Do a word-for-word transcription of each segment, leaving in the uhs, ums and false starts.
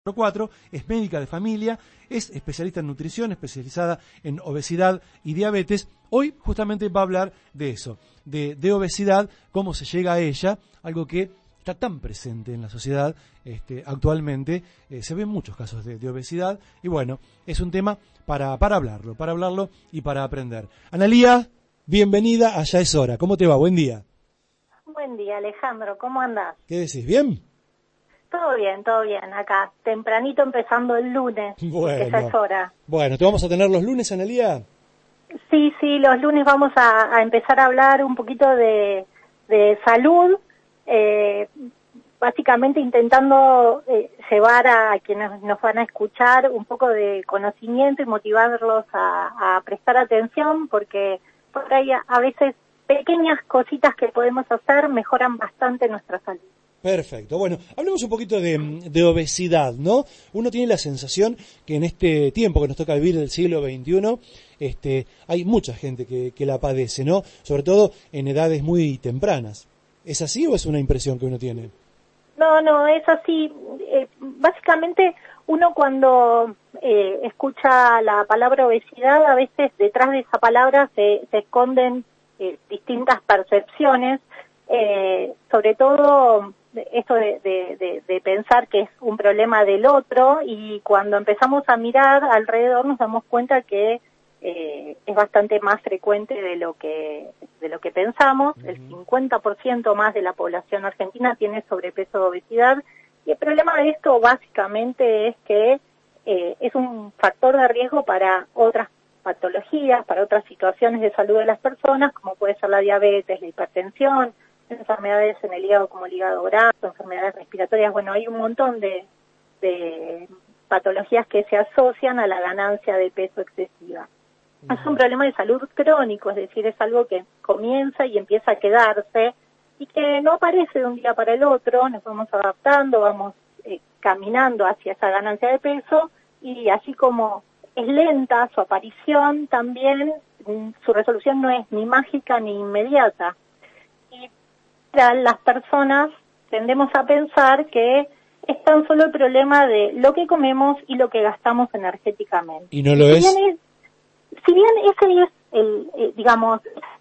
cuatro, es médica de familia, es especialista en nutrición, especializada en obesidad y diabetes. Hoy justamente va a hablar de eso, de, de obesidad, cómo se llega a ella, algo que está tan presente en la sociedad este, actualmente. Eh, se ven muchos casos de, de obesidad y bueno, es un tema para, para hablarlo, para hablarlo y para aprender. Analía, bienvenida a Ya es Hora. ¿Cómo te va? Buen día. Buen día, Alejandro. ¿Cómo andás? ¿Qué decís? ¿Bien? Todo bien, todo bien. Acá, tempranito empezando el lunes, Bueno, que ya es hora. Bueno, ¿te vamos a tener los lunes, Analía? Sí, sí, los lunes vamos a, a empezar a hablar un poquito de, de salud, eh, básicamente intentando eh, llevar a quienes nos van a escuchar un poco de conocimiento y motivarlos a, a prestar atención, porque por ahí a, a veces pequeñas cositas que podemos hacer mejoran bastante nuestra salud. Perfecto. Bueno, hablemos un poquito de, de obesidad, ¿no? Uno tiene la sensación que en este tiempo que nos toca vivir del siglo veintiuno, este, hay mucha gente que, que la padece, ¿no? Sobre todo en edades muy tempranas. ¿Es así o es una impresión que uno tiene? No, no, es así. Eh, básicamente, uno cuando eh, escucha la palabra obesidad, a veces detrás de esa palabra se, se esconden eh, distintas percepciones, eh, sobre todo esto de, de, de, de pensar que es un problema del otro, y cuando empezamos a mirar alrededor nos damos cuenta que eh, es bastante más frecuente de lo que de lo que pensamos. Uh-huh. El cincuenta por ciento más de la población argentina tiene sobrepeso o obesidad, y el problema de esto básicamente es que eh, es un factor de riesgo para otras patologías, para otras situaciones de salud de las personas, como puede ser la diabetes, la hipertensión, enfermedades en el hígado como el hígado graso, enfermedades respiratorias. Bueno, hay un montón de, de patologías que se asocian a la ganancia de peso excesiva. Uh-huh. Es un problema de salud crónico, es decir, es algo que comienza y empieza a quedarse y que no aparece de un día para el otro. Nos vamos adaptando, vamos eh, caminando hacia esa ganancia de peso, y así como es lenta su aparición, también mm, su resolución no es ni mágica ni inmediata. Las personas tendemos a pensar que es tan solo el problema de lo que comemos y lo que gastamos energéticamente. ¿Y no lo si es? Bien es? Si bien ese es el, eh, digamos,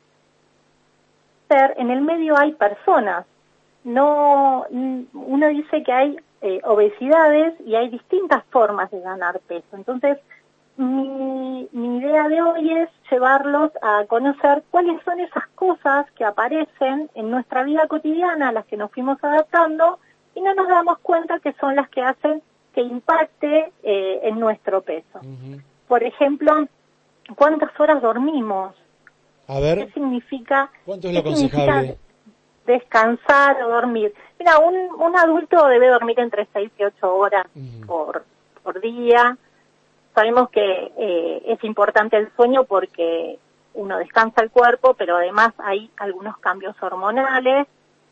en el medio hay personas. No, uno dice que hay eh, obesidades y hay distintas formas de ganar peso. Entonces, Mi, mi idea de hoy es llevarlos a conocer cuáles son esas cosas que aparecen en nuestra vida cotidiana, a las que nos fuimos adaptando y no nos damos cuenta que son las que hacen que impacte eh, en nuestro peso. Uh-huh. Por ejemplo, ¿cuántas horas dormimos? A ver, ¿qué significa, ¿cuánto es lo aconsejable? Descansar o dormir? Mira, un, un adulto debe dormir entre seis y ocho horas uh-huh. por, por día. Sabemos que eh, es importante el sueño porque uno descansa el cuerpo, pero además hay algunos cambios hormonales.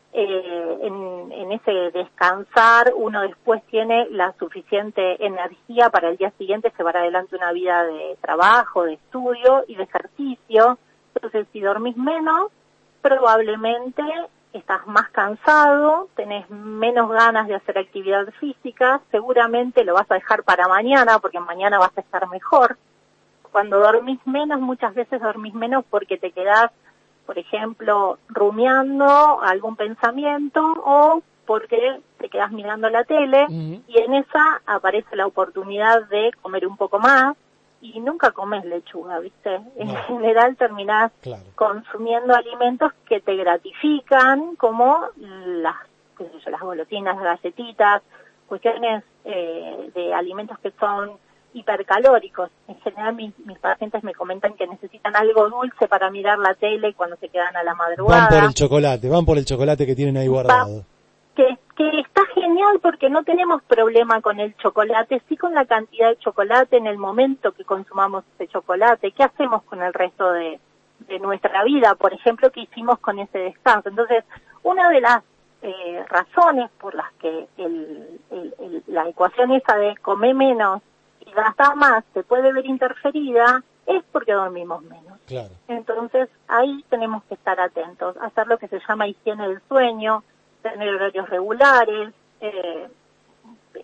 Eh, en, en ese descansar uno después tiene la suficiente energía para el día siguiente llevar adelante una vida de trabajo, de estudio y de ejercicio. Entonces, si dormís menos, probablemente estás más cansado, tenés menos ganas de hacer actividad física, seguramente lo vas a dejar para mañana porque mañana vas a estar mejor. Cuando dormís menos, muchas veces dormís menos porque te quedás, por ejemplo, rumiando algún pensamiento o porque te quedás mirando la tele, uh-huh. y en esa aparece la oportunidad de comer un poco más. Y nunca comes lechuga, ¿viste? No. En general terminás claro. consumiendo alimentos que te gratifican, como las, qué sé yo, las golosinas, las galletitas, cuestiones eh, de alimentos que son hipercalóricos. En general mis, mis pacientes me comentan que necesitan algo dulce para mirar la tele cuando se quedan a la madrugada. Van por el chocolate, van por el chocolate que tienen ahí guardado. Va, que, que está genial porque no tenemos problema con el chocolate, sí con la cantidad de chocolate en el momento que consumamos ese chocolate. ¿Qué hacemos con el resto de, de nuestra vida? Por ejemplo, ¿qué hicimos con ese descanso? Entonces, una de las eh, razones por las que el, el, el, la ecuación esa de comer menos y gastar más se puede ver interferida es porque dormimos menos. Claro. Entonces, ahí tenemos que estar atentos, hacer lo que se llama higiene del sueño, tener horarios regulares, eh,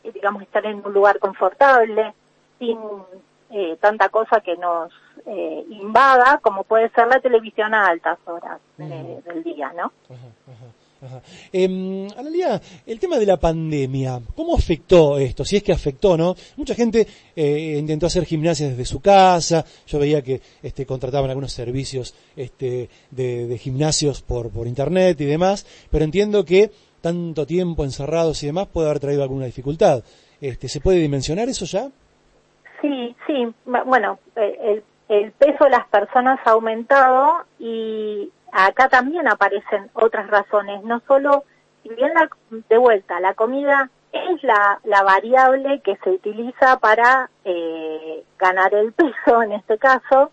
digamos, estar en un lugar confortable, sin eh, tanta cosa que nos eh, invada, como puede ser la televisión a altas horas de, uh-huh. del día, ¿no? Ajá, ajá. Ajá. Eh, Analía, el tema de la pandemia, ¿cómo afectó esto? Si es que afectó, ¿no? Mucha gente eh, intentó hacer gimnasia desde su casa. Yo veía que este, contrataban algunos servicios este, de, de gimnasios por, por internet y demás, pero entiendo que tanto tiempo encerrados y demás puede haber traído alguna dificultad. Este, ¿Se puede dimensionar eso ya? Sí, sí. Bueno, el, el peso de las personas ha aumentado y acá también aparecen otras razones, no solo, si bien la, de vuelta, la comida es la, la variable que se utiliza para eh, ganar el peso, en este caso,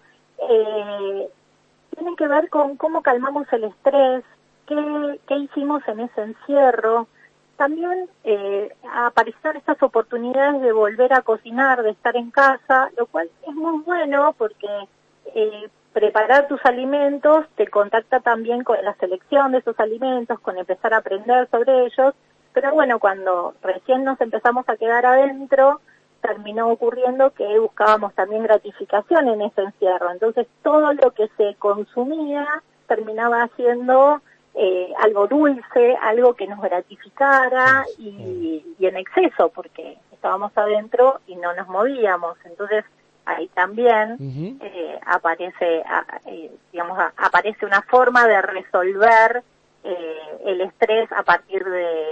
eh, tiene que ver con cómo calmamos el estrés, qué, qué hicimos en ese encierro. También eh, aparecieron estas oportunidades de volver a cocinar, de estar en casa, lo cual es muy bueno porque eh, preparar tus alimentos te contacta también con la selección de esos alimentos, con empezar a aprender sobre ellos, pero bueno, cuando recién nos empezamos a quedar adentro, terminó ocurriendo que buscábamos también gratificación en ese encierro, entonces todo lo que se consumía terminaba siendo eh, algo dulce, algo que nos gratificara y, y en exceso, porque estábamos adentro y no nos movíamos, entonces ahí también uh-huh. eh, aparece, eh, digamos, aparece una forma de resolver eh, el estrés a partir de,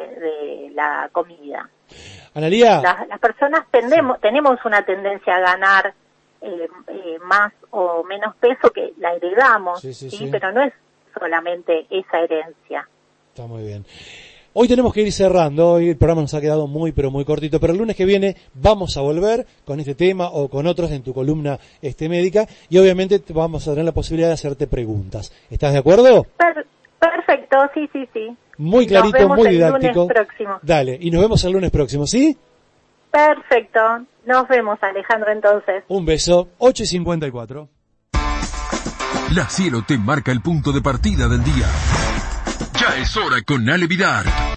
de la comida. Analía. Las, las personas tendemos, sí. tenemos una tendencia a ganar eh, eh, más o menos peso que la heredamos, sí, sí, ¿sí? Sí. Pero no es solamente esa herencia. Está muy bien. Hoy tenemos que ir cerrando, hoy el programa nos ha quedado muy pero muy cortito, pero el lunes que viene vamos a volver con este tema o con otros en tu columna este médica y obviamente vamos a tener la posibilidad de hacerte preguntas. ¿Estás de acuerdo? Per- perfecto, sí, sí, sí. Muy clarito, nos vemos muy el didáctico. Lunes próximo. Dale, y nos vemos el lunes próximo, ¿sí? Perfecto, nos vemos Alejandro entonces. Un beso, ocho y cincuenta y cuatro. La Cielo te marca el punto de partida del día. Ya es hora con Ale Vidar.